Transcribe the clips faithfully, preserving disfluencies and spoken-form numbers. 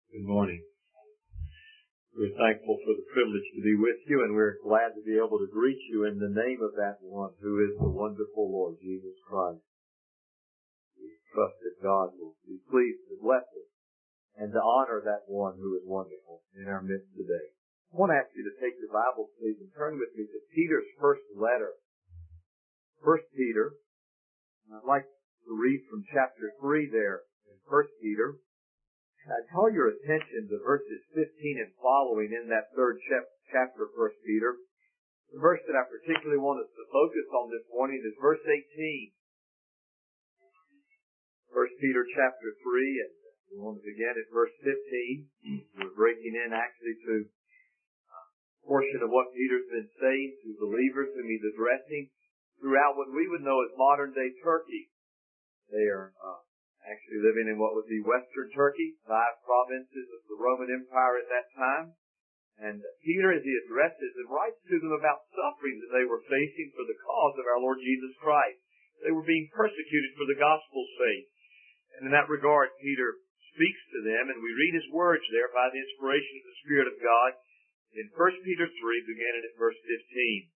Good morning. We're thankful for the privilege to be with you, and we're glad to be able to greet you in the name of that one who is the wonderful Lord Jesus Christ. We trust that God will be pleased to bless us and to honor that one who is wonderful in our midst today. I want to ask you to take your Bible, please, and turn with me to Peter's first letter. First Peter. I'd like to read from chapter three there in First Peter. I call your attention to verses fifteen and following in that third chapter of First Peter. The verse that I particularly want us to focus on this morning is verse eighteen. First Peter chapter three, and we want to begin at verse fifteen. We're breaking in actually to a portion of what Peter's been saying to believers whom he's addressing throughout what we would know as modern day Turkey. They are uh, actually living in what would be Western Turkey, five provinces of the Roman Empire at that time. And Peter, as he addresses and writes to them about suffering that they were facing for the cause of our Lord Jesus Christ. They were being persecuted for the gospel's sake. And in that regard, Peter speaks to them, and we read his words there by the inspiration of the Spirit of God in First Peter three, beginning at verse fifteen.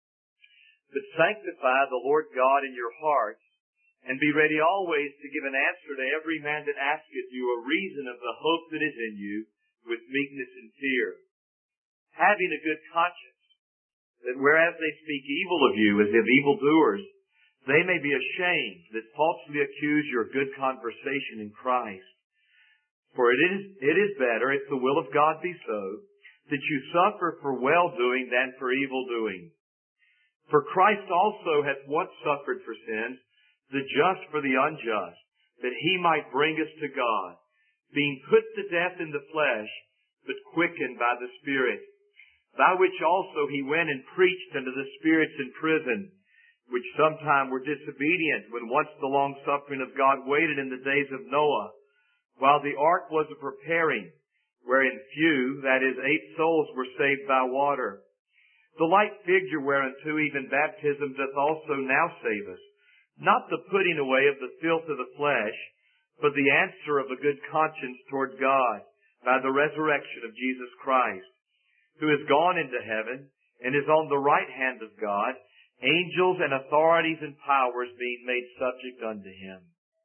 But sanctify the Lord God in your hearts, and be ready always to give an answer to every man that asketh you a reason of the hope that is in you, with meekness and fear, having a good conscience, that whereas they speak evil of you as of evildoers, they may be ashamed that falsely accuse your good conversation in Christ. For it is, it is better, if the will of God be so, that you suffer for well-doing than for evil-doing. For Christ also hath once suffered for sins, the just for the unjust, that he might bring us to God, being put to death in the flesh, but quickened by the Spirit, by which also he went and preached unto the spirits in prison, which sometime were disobedient, when once the long suffering of God waited in the days of Noah, while the ark was a preparing, wherein few, that is, eight souls, were saved by water. The like figure whereunto even baptism doth also now save us, not the putting away of the filth of the flesh, but the answer of a good conscience toward God by the resurrection of Jesus Christ, who is gone into heaven and is on the right hand of God, angels and authorities and powers being made subject unto him.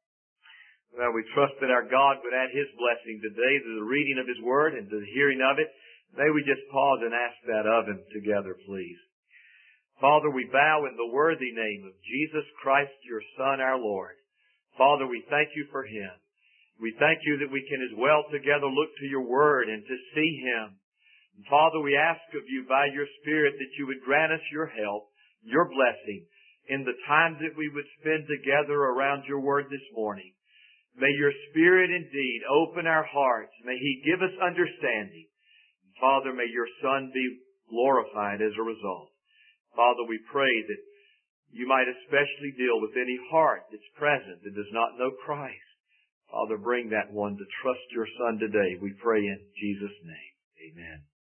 Well, we trust that our God would add his blessing today to the reading of his word and to the hearing of it. May we just pause and ask that of him together, please. Father, we bow in the worthy name of Jesus Christ, your Son, our Lord. Father, we thank you for him. We thank you that we can as well together look to your word and to see him. And Father, we ask of you by your Spirit that you would grant us your help, your blessing, in the time that we would spend together around your word this morning. May your Spirit indeed open our hearts. May he give us understanding. And Father, may your Son be glorified as a result. Father, we pray that you might especially deal with any heart that's present that does not know Christ. Father, bring that one to trust your Son today. We pray in Jesus' name. Amen.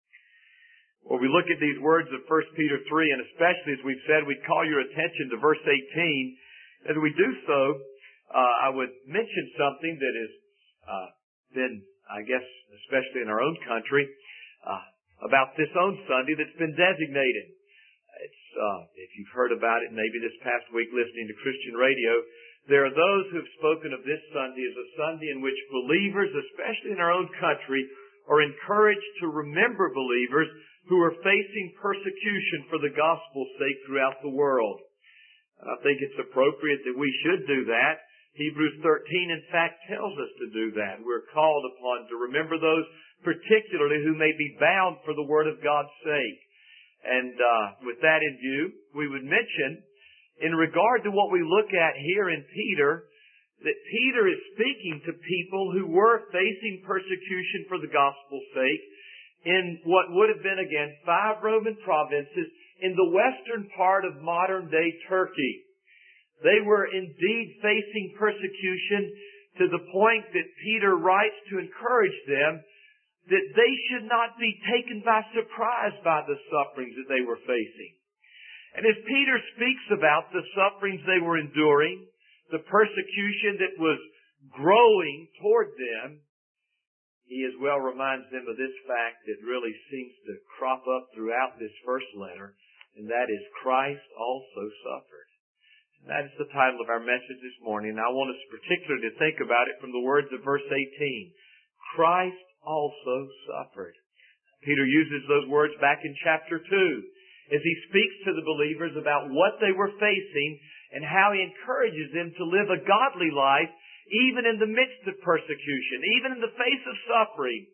Well, we look at these words of First Peter three, and especially, as we've said, we call your attention to verse eighteen. As we do so, uh, I would mention something that has uh, been, I guess, especially in our own country, uh, about this own Sunday that's been designated. It's, uh, if you've heard about it maybe this past week listening to Christian radio, there are those who have spoken of this Sunday as a Sunday in which believers, especially in our own country, are encouraged to remember believers who are facing persecution for the gospel's sake throughout the world. And I think it's appropriate that we should do that. Hebrews thirteen, in fact, tells us to do that. We're called upon to remember those particularly who may be bound for the word of God's sake. And uh, with that in view, we would mention, in regard to what we look at here in Peter, that Peter is speaking to people who were facing persecution for the gospel's sake in what would have been, again, five Roman provinces in the western part of modern-day Turkey. They were indeed facing persecution to the point that Peter writes to encourage them that they should not be taken by surprise by the sufferings that they were facing. And as Peter speaks about the sufferings they were enduring, the persecution that was growing toward them, he as well reminds them of this fact that really seems to crop up throughout this first letter, and that is Christ also suffered. And that is the title of our message this morning. And I want us particularly to think about it from the words of verse eighteen. Christ also suffered. Peter uses those words back in chapter two as he speaks to the believers about what they were facing and how he encourages them to live a godly life even in the midst of persecution, even in the face of suffering.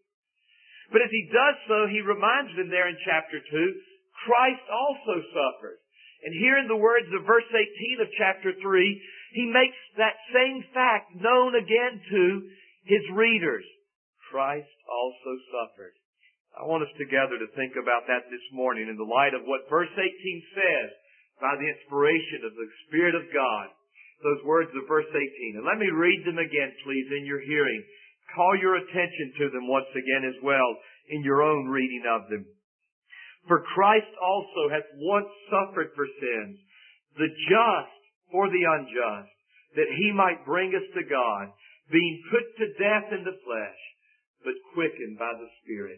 But as he does so, he reminds them there in chapter two, Christ also suffered. And here in the words of verse eighteen of chapter three, he makes that same fact known again to his readers. Christ also suffered. I want us together to think about that this morning in the light of what verse eighteen says by the inspiration of the Spirit of God. Those words of verse eighteen. And let me read them again, please, in your hearing. Call your attention to them once again as well in your own reading of them. For Christ also hath once suffered for sins, the just for the unjust, that he might bring us to God, being put to death in the flesh, but quickened by the Spirit.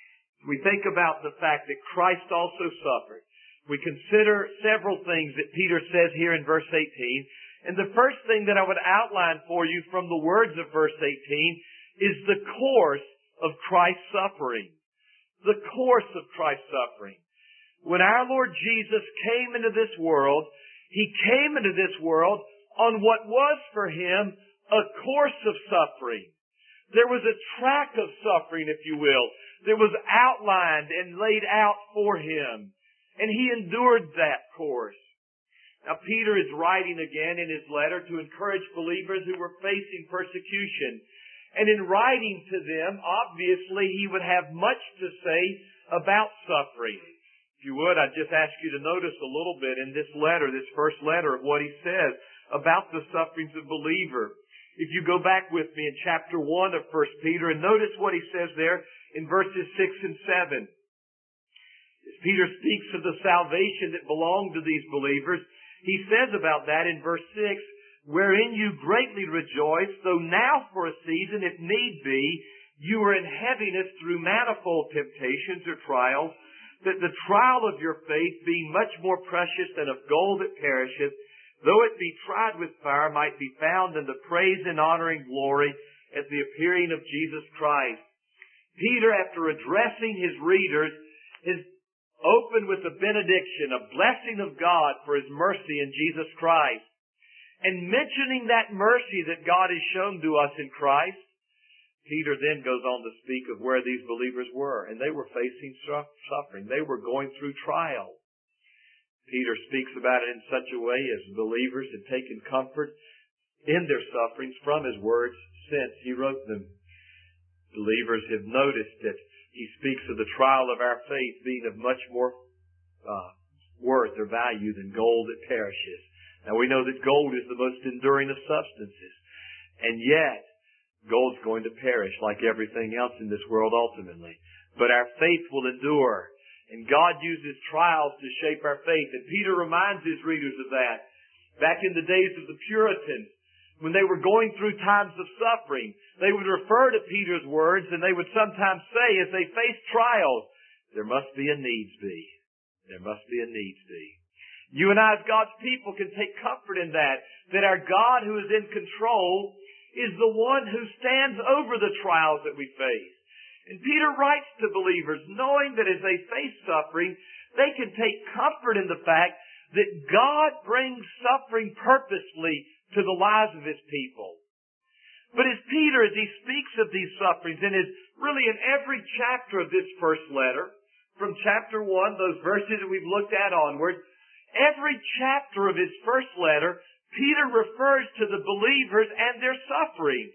We think about the fact that Christ also suffered. We consider several things that Peter says here in verse eighteen. And the first thing that I would outline for you from the words of verse eighteen is the course of Christ's suffering. The course of Christ's suffering. When our Lord Jesus came into this world, He came into this world on what was for Him a course of suffering. There was a track of suffering, if you will, that was outlined and laid out for Him. And He endured that course. Now, Peter is writing again in his letter to encourage believers who were facing persecution. And in writing to them, obviously, he would have much to say about suffering. If you would, I'd just ask you to notice a little bit in this letter, this first letter, of what he says about the sufferings of believer. If you go back with me in chapter one of First Peter and notice what he says there in verses six and seven. As Peter speaks of the salvation that belonged to these believers, he says about that in verse six, wherein you greatly rejoice, though now for a season, if need be, you are in heaviness through manifold temptations or trials, that the trial of your faith, being much more precious than of gold that perisheth, though it be tried with fire, might be found in the praise and honor and glory at the appearing of Jesus Christ. Peter, after addressing his readers, is open with a benediction, a blessing of God for His mercy in Jesus Christ. And mentioning that mercy that God has shown to us in Christ, Peter then goes on to speak of where these believers were. And they were facing suffering. They were going through trial. Peter speaks about it in such a way as believers had taken comfort in their sufferings from his words since he wrote them. Believers have noticed that he speaks of the trial of our faith being of much more uh, worth or value than gold that perishes. Now we know that gold is the most enduring of substances. And yet, gold's going to perish like everything else in this world ultimately. But our faith will endure. And God uses trials to shape our faith. And Peter reminds his readers of that. Back in the days of the Puritans, when they were going through times of suffering, they would refer to Peter's words and they would sometimes say as they faced trials, there must be a needs be. There must be a needs be. You and I as God's people can take comfort in that, that our God who is in control is the one who stands over the trials that we face. And Peter writes to believers knowing that as they face suffering, they can take comfort in the fact that God brings suffering purposely to the lives of His people. But as Peter, as he speaks of these sufferings, and is really in every chapter of this first letter, from chapter one, those verses that we've looked at onward, every chapter of his first letter, Peter refers to the believers and their sufferings.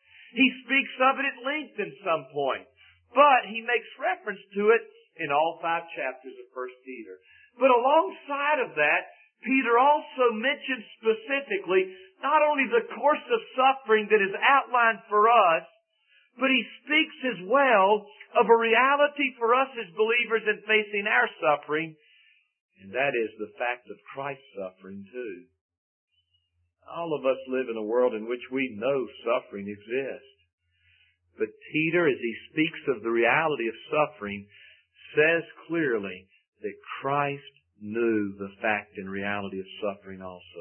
He speaks of it at length in some point, but he makes reference to it in all five chapters of First Peter. But alongside of that, Peter also mentions specifically not only the course of suffering that is outlined for us, but he speaks as well of a reality for us as believers in facing our suffering, and that is the fact of Christ's suffering too. All of us live in a world in which we know suffering exists. But Peter, as he speaks of the reality of suffering, says clearly that Christ knew the fact and reality of suffering also.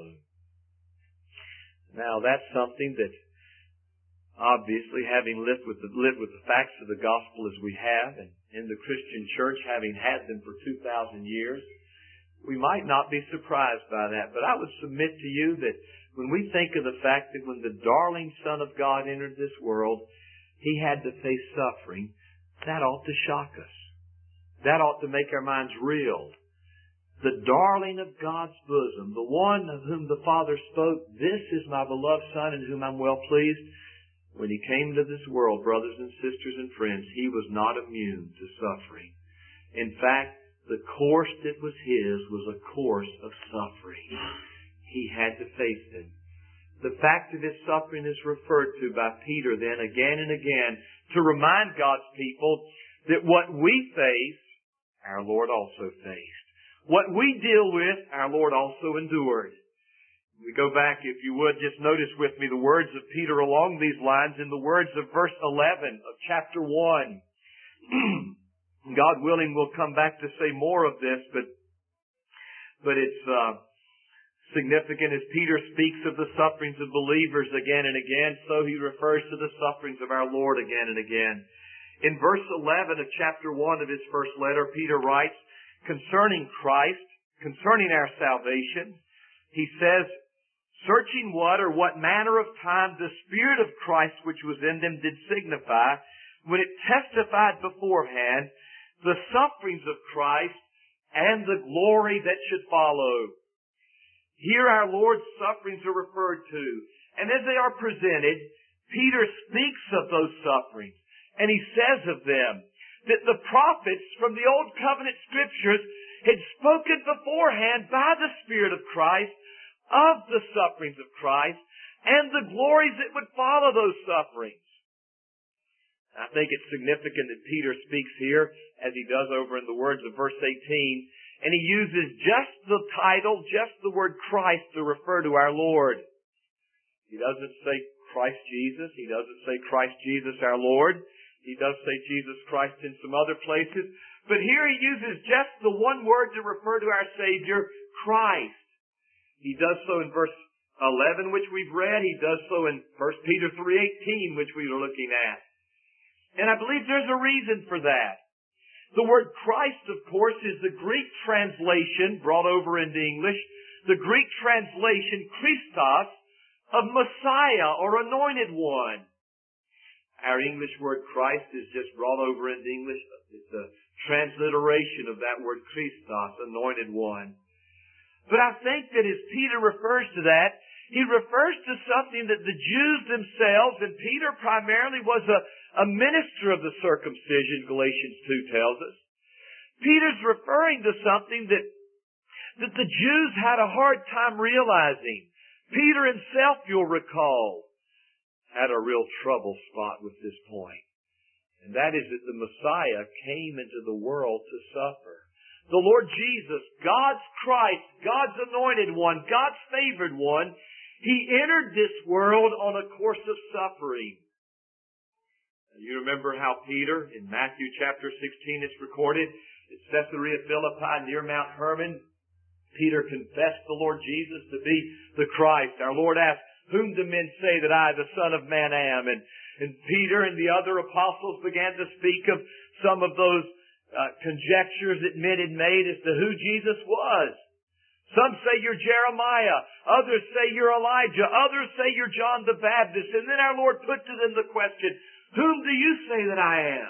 Now that's something that obviously, having lived with the, lived with the facts of the gospel as we have, and in the Christian church having had them for two thousand years, we might not be surprised by that. But I would submit to you that when we think of the fact that when the darling Son of God entered this world, He had to face suffering, that ought to shock us. That ought to make our minds reel. The darling of God's bosom, the one of whom the Father spoke, "This is my beloved Son in whom I'm well pleased." When He came to this world, brothers and sisters and friends, He was not immune to suffering. In fact, the course that was His was a course of suffering. He had to face them. The fact of His suffering is referred to by Peter then again and again to remind God's people that what we face, our Lord also faced. What we deal with, our Lord also endured. We go back, if you would, just notice with me the words of Peter along these lines in the words of verse eleven of chapter one. God willing, we'll come back to say more of this, but but it's uh, significant as Peter speaks of the sufferings of believers again and again, so he refers to the sufferings of our Lord again and again. In verse eleven of chapter one of his first letter, Peter writes, concerning Christ, concerning our salvation, he says, searching what or what manner of time the Spirit of Christ which was in them did signify, when it testified beforehand the sufferings of Christ and the glory that should follow. Here our Lord's sufferings are referred to, and as they are presented, Peter speaks of those sufferings, and he says of them that the prophets from the Old Covenant Scriptures had spoken beforehand by the Spirit of Christ of the sufferings of Christ and the glories that would follow those sufferings. I think it's significant that Peter speaks here, as he does over in the words of verse eighteen, and he uses just the title, just the word Christ to refer to our Lord. He doesn't say Christ Jesus. He doesn't say Christ Jesus our Lord. He does say Jesus Christ in some other places. But here he uses just the one word to refer to our Savior, Christ. He does so in verse eleven, which we've read. He does so in First Peter three eighteen, which we were looking at. And I believe there's a reason for that. The word Christ, of course, is the Greek translation brought over into English, the Greek translation Christos of Messiah or Anointed One. Our English word Christ is just brought over into English. It's a transliteration of that word Christos, Anointed One. But I think that as Peter refers to that, he refers to something that the Jews themselves, and Peter primarily was a, a minister of the circumcision, Galatians two tells us. Peter's referring to something that, that the Jews had a hard time realizing. Peter himself, you'll recall, had a real trouble spot with this point. And that is that the Messiah came into the world to suffer. The Lord Jesus, God's Christ, God's anointed one, God's favored one, He entered this world on a course of suffering. And you remember how Peter, in Matthew chapter sixteen, it's recorded, at Caesarea Philippi near Mount Hermon, Peter confessed the Lord Jesus to be the Christ. Our Lord asked, whom do men say that I, the Son of Man, am? And, and Peter and the other apostles began to speak of some of those uh, conjectures that men had made as to who Jesus was. Some say you're Jeremiah. Others say you're Elijah. Others say you're John the Baptist. And then our Lord put to them the question, whom do you say that I am?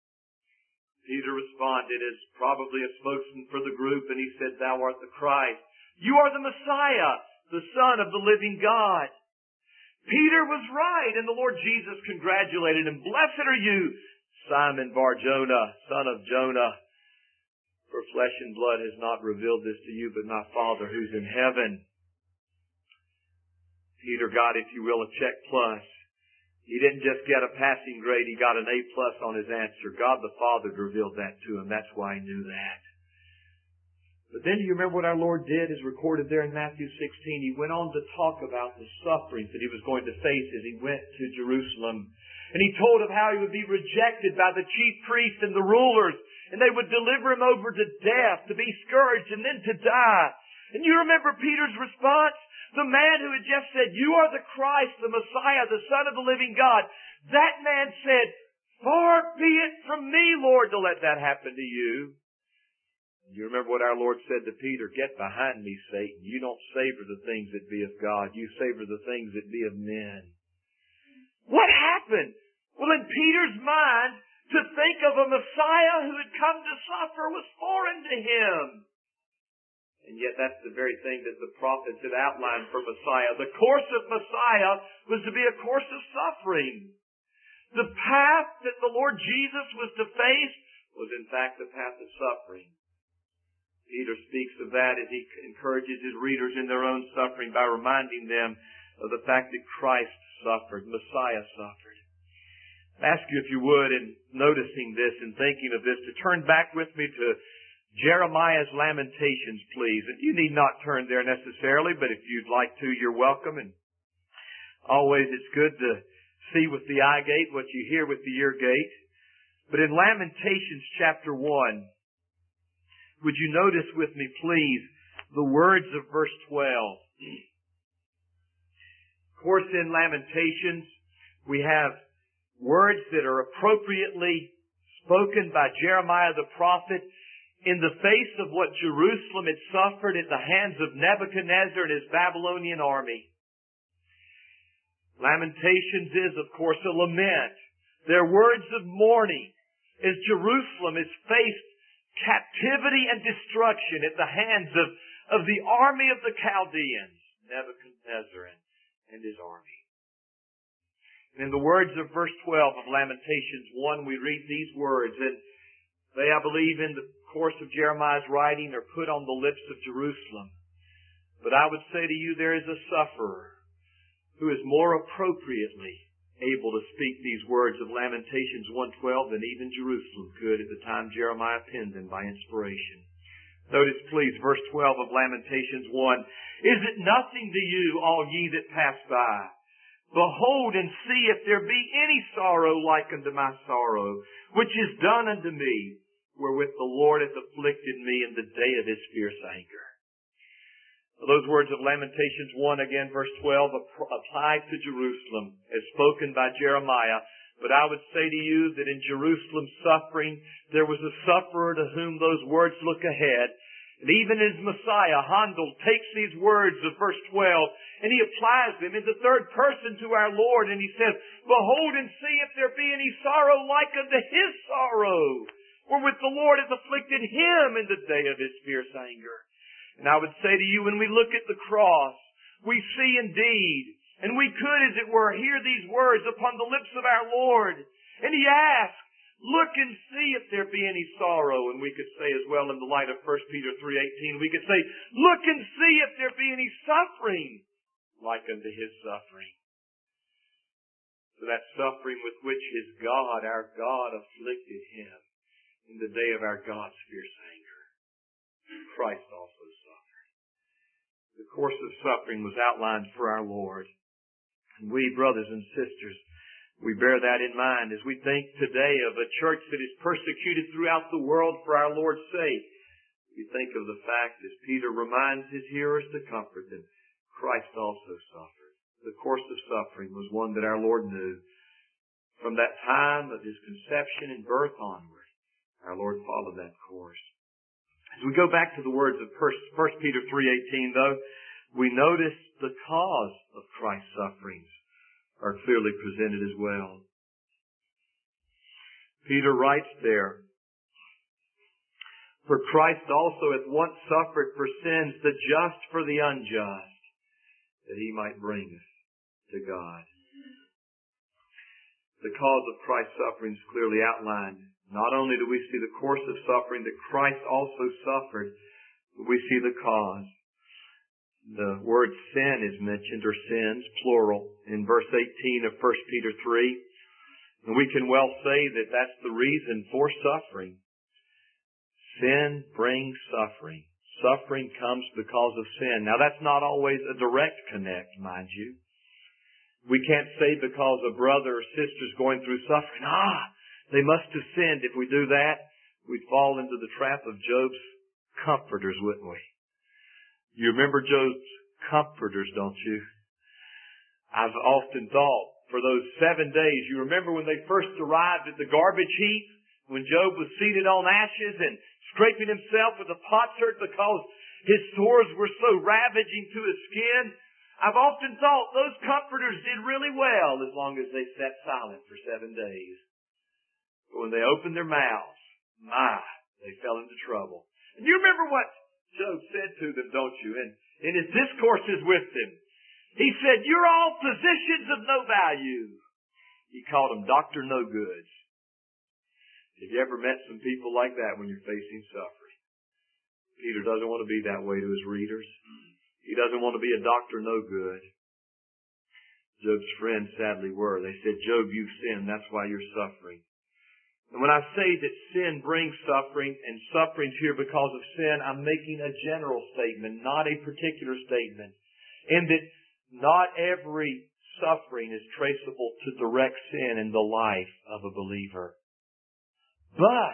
Peter responded as probably a spokesman for the group, and he said, thou art the Christ. You are the Messiah, the Son of the living God. Peter was right, and the Lord Jesus congratulated him. Blessed are you, Simon Bar-Jonah, son of Jonah, for flesh and blood has not revealed this to you, but my Father who's in heaven. Peter got, if you will, a check plus. He didn't just get a passing grade, he got an A plus on his answer. God the Father revealed that to him. That's why he knew that. But then do you remember what our Lord did as recorded there in Matthew sixteen? He went on to talk about the sufferings that he was going to face as he went to Jerusalem. And He told of how He would be rejected by the chief priests and the rulers, and they would deliver Him over to death, to be scourged, and then to die. And you remember Peter's response? The man who had just said, "You are the Christ, the Messiah, the Son of the living God." That man said, "Far be it from me, Lord, to let that happen to you." And you remember what our Lord said to Peter? "Get behind me, Satan. You don't savor the things that be of God. You savor the things that be of men." What happened? Well, in Peter's mind, to think of a Messiah who had come to suffer was foreign to him. And yet that's the very thing that the prophets had outlined for Messiah. The course of Messiah was to be a course of suffering. The path that the Lord Jesus was to face was in fact the path of suffering. Peter speaks of that as he encourages his readers in their own suffering by reminding them of the fact that Christ suffered, Messiah suffered. I ask you, if you would, in noticing this and thinking of this, to turn back with me to Jeremiah's Lamentations, please. And you need not turn there necessarily, but if you'd like to, you're welcome. And always it's good to see with the eye gate what you hear with the ear gate. But in Lamentations chapter one, would you notice with me, please, the words of verse twelve? Of course, in Lamentations, we have words that are appropriately spoken by Jeremiah the prophet in the face of what Jerusalem had suffered at the hands of Nebuchadnezzar and his Babylonian army. Lamentations is, of course, a lament. They're words of mourning as Jerusalem has faced captivity and destruction at the hands of, of the army of the Chaldeans, Nebuchadnezzar and, and his army. And in the words of verse twelve of Lamentations one, we read these words, and they, I believe, in the course of Jeremiah's writing, are put on the lips of Jerusalem. But I would say to you, there is a sufferer who is more appropriately able to speak these words of Lamentations one twelve than even Jerusalem could at the time Jeremiah penned them by inspiration. Notice, please, verse twelve of Lamentations one. "Is it nothing to you, all ye that pass by? Behold and see if there be any sorrow like unto my sorrow, which is done unto me, wherewith the Lord hath afflicted me in the day of His fierce anger." Those words of Lamentations one, again, verse twelve, apply to Jerusalem as spoken by Jeremiah. But I would say to you that in Jerusalem's suffering, there was a sufferer to whom those words look ahead. And even as Messiah, Handel takes these words of verse twelve and he applies them in the third person to our Lord, and he says, "Behold and see if there be any sorrow like unto His sorrow, wherewith the Lord hath afflicted Him in the day of His fierce anger." And I would say to you, when we look at the cross, we see indeed, and we could, as it were, hear these words upon the lips of our Lord. And He asked, "Look and see if there be any sorrow." And we could say as well, in the light of First Peter three eighteen, we could say, "Look and see if there be any suffering like unto His suffering." So that suffering with which His God, our God, afflicted Him in the day of our God's fierce anger, Christ also suffered. The course of suffering was outlined for our Lord. And we, brothers and sisters, we bear that in mind as we think today of a church that is persecuted throughout the world for our Lord's sake. We think of the fact, as Peter reminds his hearers to comfort them, Christ also suffered. The course of suffering was one that our Lord knew. From that time of His conception and birth onward, our Lord followed that course. As we go back to the words of First Peter three eighteen, though, we notice the cause of Christ's sufferings are clearly presented as well. Peter writes there, "For Christ also hath once suffered for sins, the just for the unjust, that He might bring us to God." The cause of Christ's suffering is clearly outlined. Not only do we see the course of suffering that Christ also suffered, but we see the cause. The word sin is mentioned, or sins, plural, in verse eighteen of First Peter three. And we can well say that that's the reason for suffering. Sin brings suffering. Suffering comes because of sin. Now that's not always a direct connect, mind you. We can't say because a brother or sister is going through suffering, ah, they must have sinned. If we do that, we'd fall into the trap of Job's comforters, wouldn't we? You remember Job's comforters, don't you? I've often thought, for those seven days, you remember when they first arrived at the garbage heap, when Job was seated on ashes and scraping himself with a potsherd because his sores were so ravaging to his skin? I've often thought those comforters did really well as long as they sat silent for seven days. But when they opened their mouths, my, they fell into trouble. And you remember what Job said to them, don't you? And in his discourses with them, he said, you're all physicians of no value. He called them Doctor No Goods. Have you ever met some people like that when you're facing suffering? Peter doesn't want to be that way to his readers. He doesn't want to be a Doctor No Good. Job's friends sadly were. They said, Job, you've sinned. That's why you're suffering. And when I say that sin brings suffering, and suffering's here because of sin, I'm making a general statement, not a particular statement. And that not every suffering is traceable to direct sin in the life of a believer. But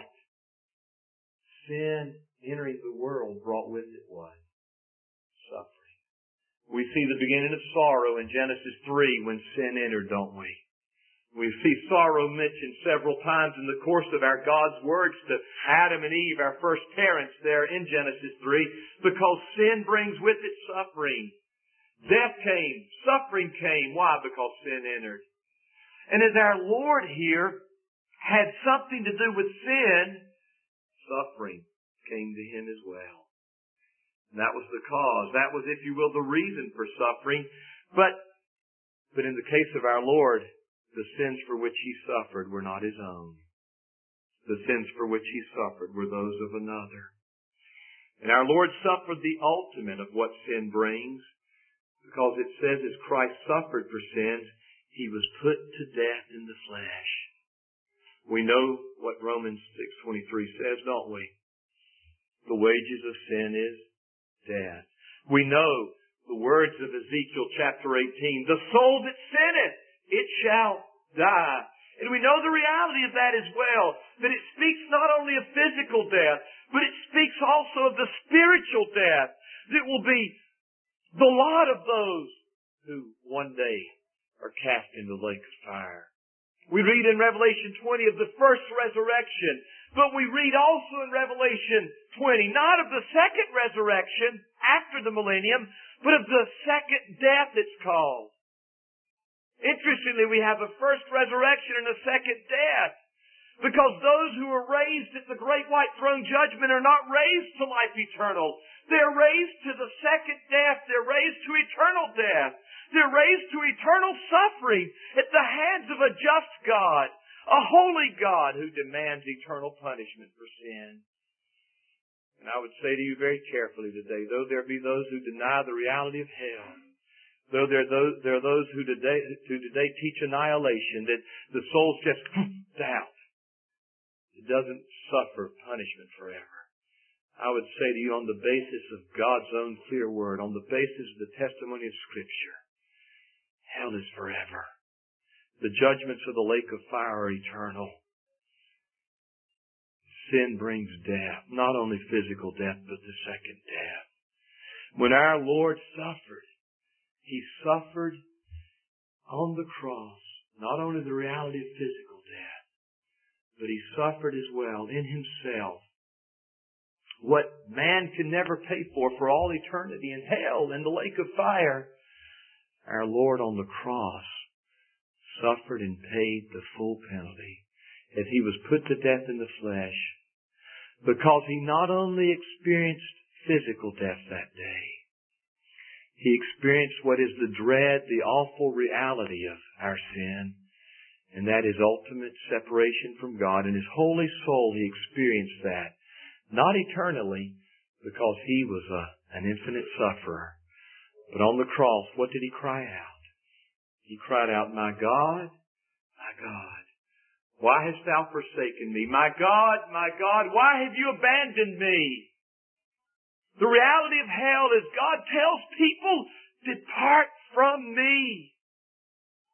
sin entering the world brought with it what? Suffering. We see the beginning of sorrow in Genesis three when sin entered, don't we? We see sorrow mentioned several times in the course of our God's words to Adam and Eve, our first parents there in Genesis three, because sin brings with it suffering. Death came, suffering came. Why? Because sin entered. And as our Lord here had something to do with sin, suffering came to Him as well. And that was the cause. That was, if you will, the reason for suffering. But, but in the case of our Lord, the sins for which He suffered were not His own. The sins for which He suffered were those of another. And our Lord suffered the ultimate of what sin brings, because it says as Christ suffered for sins, He was put to death in the flesh. We know what Romans six twenty-three says, don't we? The wages of sin is death. We know the words of Ezekiel chapter eighteen, the soul that sinneth, it shall die. And we know the reality of that as well, that it speaks not only of physical death, but it speaks also of the spiritual death that will be the lot of those who one day are cast into the lake of fire. We read in Revelation twenty of the first resurrection, but we read also in Revelation twenty, not of the second resurrection after the millennium, but of the second death it's called. Interestingly, we have a first resurrection and a second death, because those who are raised at the great white throne judgment are not raised to life eternal. They're raised to the second death. They're raised to eternal death. They're raised to eternal suffering at the hands of a just God, a holy God who demands eternal punishment for sin. And I would say to you very carefully today, though there be those who deny the reality of hell, though there are those, there are those who today, who today teach annihilation, that the soul's just out. It doesn't suffer punishment forever. I would say to you, on the basis of God's own clear word, on the basis of the testimony of Scripture, hell is forever. The judgments of the lake of fire are eternal. Sin brings death, not only physical death, but the second death. When our Lord suffered, He suffered on the cross, not only the reality of physical death, but He suffered as well in Himself what man can never pay for for all eternity in hell and the lake of fire. Our Lord on the cross suffered and paid the full penalty as He was put to death in the flesh, because He not only experienced physical death that day, He experienced what is the dread, the awful reality of our sin, and that is ultimate separation from God. In His holy soul He experienced that. Not eternally, because He was a, an infinite sufferer. But on the cross, what did He cry out? He cried out, my God, my God, why hast Thou forsaken me? My God, my God, why have You abandoned me? The reality of hell is God tells people, depart from me.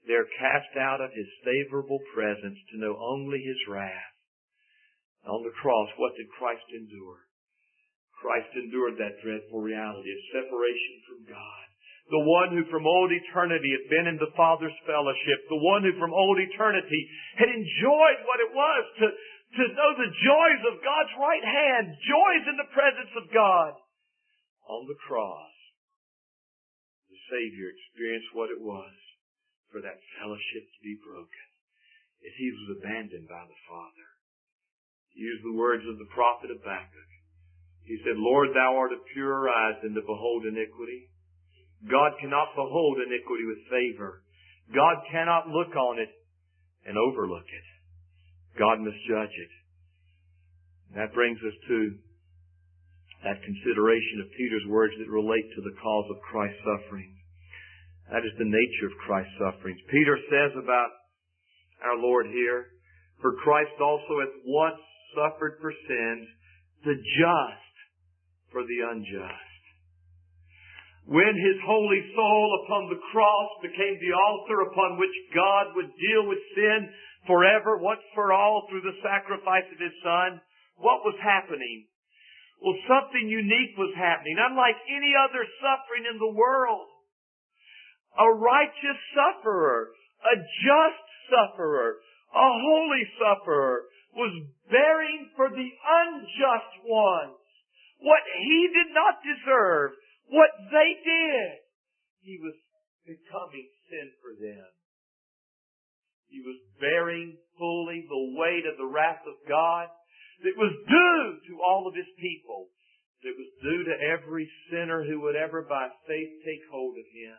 They're cast out of His favorable presence to know only His wrath. On the cross, what did Christ endure? Christ endured that dreadful reality of separation from God. The one who from old eternity had been in the Father's fellowship. The one who from old eternity had enjoyed what it was to, to know the joys of God's right hand. Joys in the presence of God. On the cross, the Savior experienced what it was for that fellowship to be broken. As He was abandoned by the Father. To use the words of the prophet Habakkuk. He said, Lord, Thou art of purer eyes than to behold iniquity. God cannot behold iniquity with favor. God cannot look on it and overlook it. God must judge it. And that brings us to that consideration of Peter's words that relate to the cause of Christ's suffering. That is the nature of Christ's sufferings. Peter says about our Lord here, for Christ also hath once suffered for sins, the just for the unjust. When His holy soul upon the cross became the altar upon which God would deal with sin forever, once for all, through the sacrifice of His Son, what was happening? Well, something unique was happening, unlike any other suffering in the world. A righteous sufferer, a just sufferer, a holy sufferer was bearing for the unjust ones what He did not deserve, what they did. He was becoming sin for them. He was bearing fully the weight of the wrath of God that was due to all of His people. That was due to every sinner who would ever by faith take hold of Him.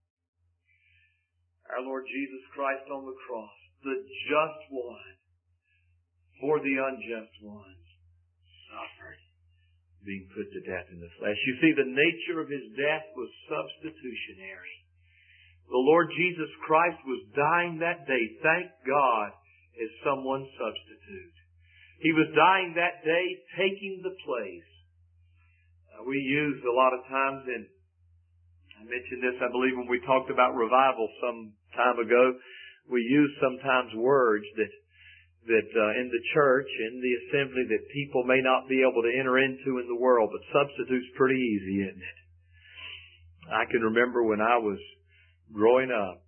Our Lord Jesus Christ on the cross, the just one, for the unjust ones, suffered, being put to death in the flesh. You see, the nature of His death was substitutionary. The Lord Jesus Christ was dying that day, thank God, as someone's substitute. He was dying that day, taking the place. Uh, we used a lot of times in I mentioned this, I believe, when we talked about revival some time ago. We use sometimes words that that uh, in the church, in the assembly, that people may not be able to enter into in the world, but substitute's pretty easy, isn't it? I can remember when I was growing up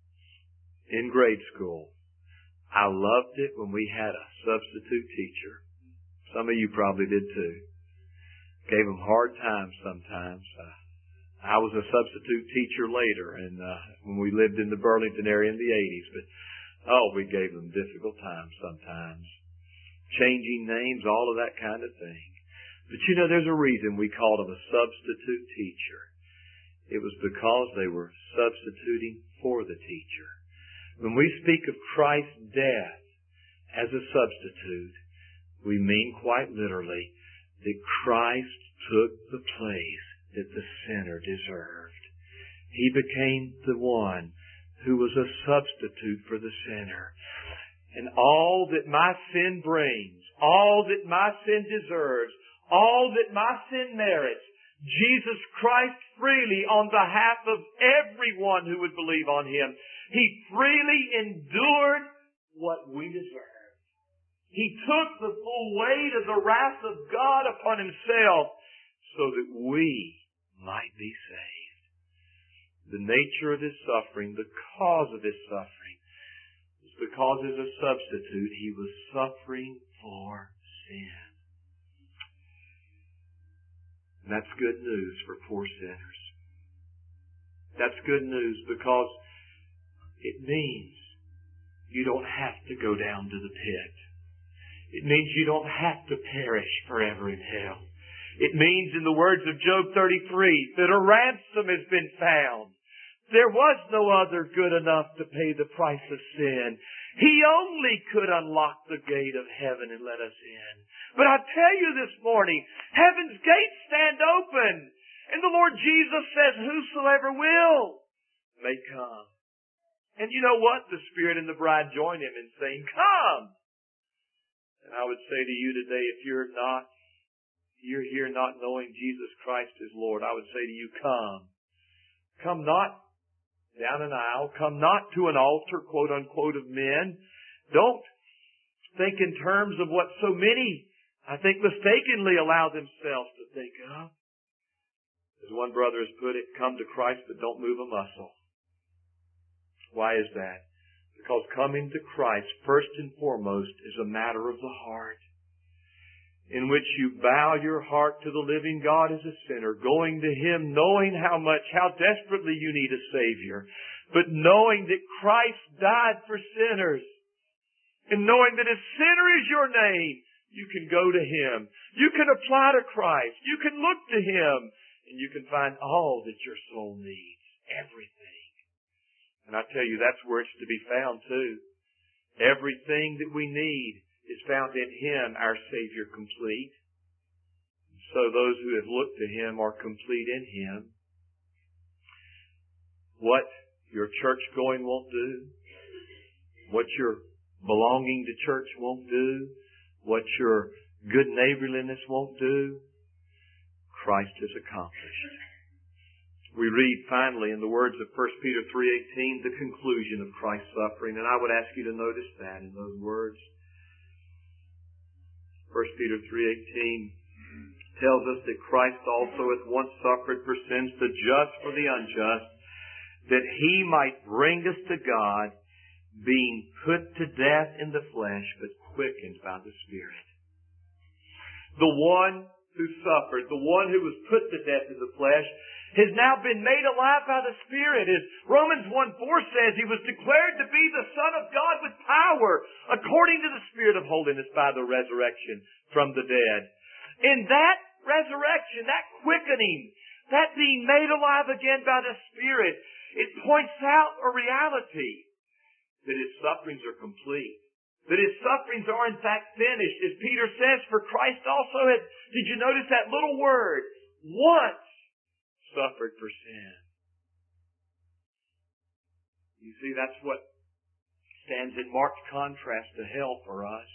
in grade school, I loved it when we had a substitute teacher. Some of you probably did too. Gave them hard times sometimes. Uh, I was a substitute teacher later, and uh, when we lived in the Burlington area in the eighties. But oh, we gave them difficult times sometimes, changing names, all of that kind of thing. But you know, there's a reason we called them a substitute teacher. It was because they were substituting for the teacher. When we speak of Christ's death as a substitute, we mean quite literally that Christ took the place that the sinner deserved. He became the one who was a substitute for the sinner. And all that my sin brings, all that my sin deserves, all that my sin merits, Jesus Christ freely on behalf of everyone who would believe on Him, He freely endured what we deserve. He took the full weight of the wrath of God upon Himself so that we might be saved. The nature of His suffering, the cause of His suffering, is because as a substitute He was suffering for sin. And that's good news for poor sinners. That's good news because it means you don't have to go down to the pit. It means you don't have to perish forever in hell. It means, in the words of Job thirty-three, that a ransom has been found. There was no other good enough to pay the price of sin. He only could unlock the gate of heaven and let us in. But I tell you this morning, heaven's gates stand open. And the Lord Jesus says, whosoever will may come. And you know what? The Spirit and the bride join Him in saying, come. And I would say to you today, if you're not, you're here not knowing Jesus Christ as Lord, I would say to you, come. Come not down an aisle. Come not to an altar, quote unquote, of men. Don't think in terms of what so many, I think, mistakenly allow themselves to think of. As one brother has put it, come to Christ but don't move a muscle. Why is that? Because coming to Christ, first and foremost, is a matter of the heart, in which you bow your heart to the living God as a sinner, going to Him, knowing how much, how desperately you need a Savior, but knowing that Christ died for sinners, and knowing that if sinner is your name, you can go to Him. You can apply to Christ. You can look to Him, and you can find all that your soul needs. Everything. And I tell you, that's where it's to be found too. Everything that we need is found in Him, our Savior, complete. So those who have looked to Him are complete in Him. What your church going won't do, what your belonging to church won't do, what your good neighborliness won't do, Christ has accomplished. We read finally in the words of First Peter three eighteen the conclusion of Christ's suffering, and I would ask you to notice that in those words. First Peter three eighteen tells us that Christ also hath once suffered for sins, the just for the unjust, that He might bring us to God, being put to death in the flesh, but quickened by the Spirit. The one who suffered, the one who was put to death in the flesh, has now been made alive by the Spirit. As Romans one four says, He was declared to be the Son of God with power, according to the Spirit of holiness by the resurrection from the dead. In that resurrection, that quickening, that being made alive again by the Spirit, it points out a reality. That His sufferings are complete. That His sufferings are in fact finished. As Peter says, for Christ also had, did you notice that little word? Once suffered for sin. You see, that's what stands in marked contrast to hell for us.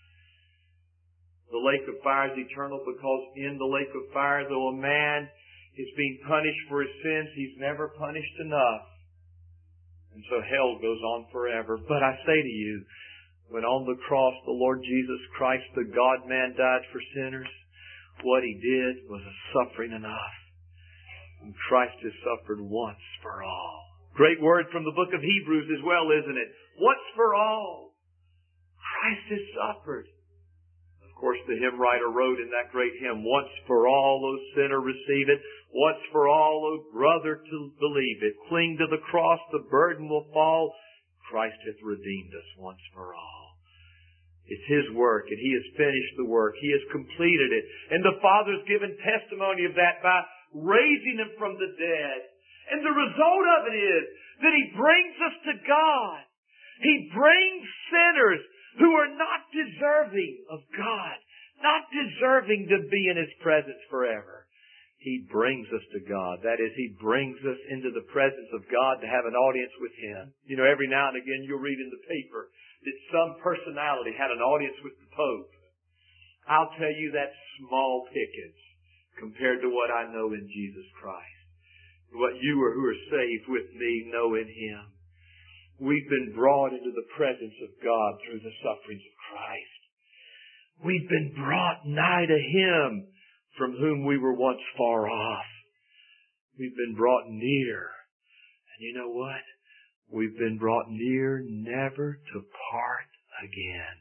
The lake of fire is eternal because in the lake of fire, though a man is being punished for his sins, he's never punished enough. And so hell goes on forever. But I say to you, when on the cross the Lord Jesus Christ, the God-man, died for sinners, what He did was a suffering enough. And Christ has suffered once for all. Great word from the book of Hebrews as well, isn't it? Once for all. Christ has suffered. Of course, the hymn writer wrote in that great hymn, once for all, O sinner, receive it. Once for all, O brother, to believe it. Cling to the cross, the burden will fall. Christ hath redeemed us once for all. It's His work, and He has finished the work. He has completed it. And the Father's given testimony of that by raising Him from the dead. And the result of it is that He brings us to God. He brings sinners who are not deserving of God, not deserving to be in His presence forever. He brings us to God. That is, He brings us into the presence of God to have an audience with Him. You know, every now and again you'll read in the paper that some personality had an audience with the Pope. I'll tell you that's small pickings compared to what I know in Jesus Christ. What you who are saved with me know in Him. We've been brought into the presence of God through the sufferings of Christ. We've been brought nigh to Him from whom we were once far off. We've been brought near. And you know what? We've been brought near never to part again.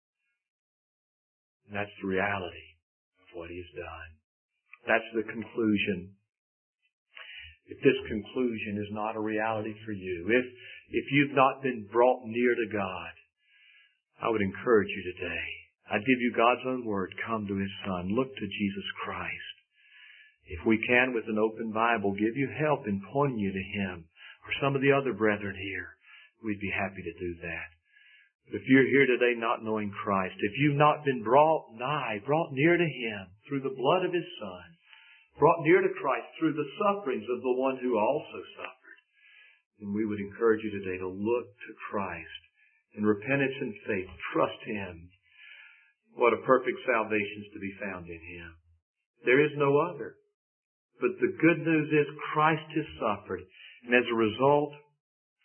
And that's the reality of what He has done. That's the conclusion. If this conclusion is not a reality for you, if if you've not been brought near to God, I would encourage you today. I'd give you God's own word. Come to His Son. Look to Jesus Christ. If we can, with an open Bible, give you help in pointing you to Him or some of the other brethren here, we'd be happy to do that. But if you're here today not knowing Christ, if you've not been brought nigh, brought near to Him through the blood of His Son, brought near to Christ through the sufferings of the one who also suffered, then we would encourage you today to look to Christ in repentance and faith. Trust Him. What a perfect salvation is to be found in Him. There is no other. But the good news is Christ has suffered. And as a result,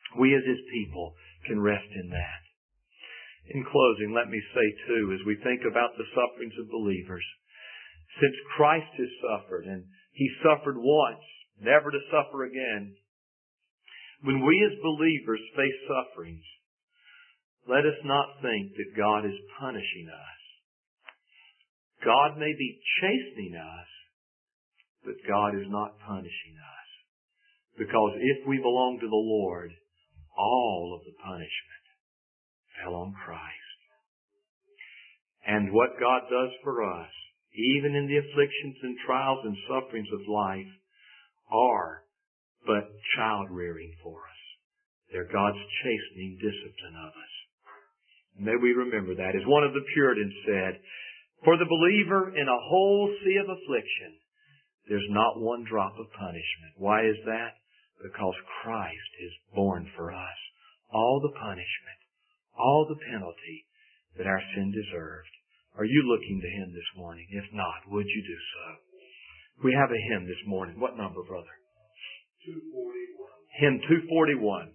We as His people can rest in that. In closing, let me say too, as we think about the sufferings of believers, since Christ has suffered, and He suffered once, never to suffer again, when we as believers face sufferings, let us not think that God is punishing us. God may be chastening us, but God is not punishing us. Because if we belong to the Lord, all of the punishment fell on Christ. And what God does for us, even in the afflictions and trials and sufferings of life, are but child rearing for us. They're God's chastening discipline of us. And may we remember that. As one of the Puritans said, for the believer in a whole sea of affliction, there's not one drop of punishment. Why is that? Because Christ is borne for us all the punishment, all the penalty that our sin deserved. Are you looking to Him this morning? If not, would you do so? We have a hymn this morning. What number, brother? two forty-one. Hymn two forty-one.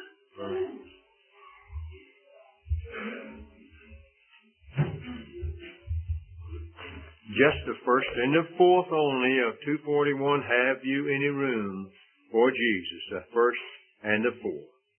Just the first and the fourth only of two forty-one, have you any room for Jesus, the first and the fourth.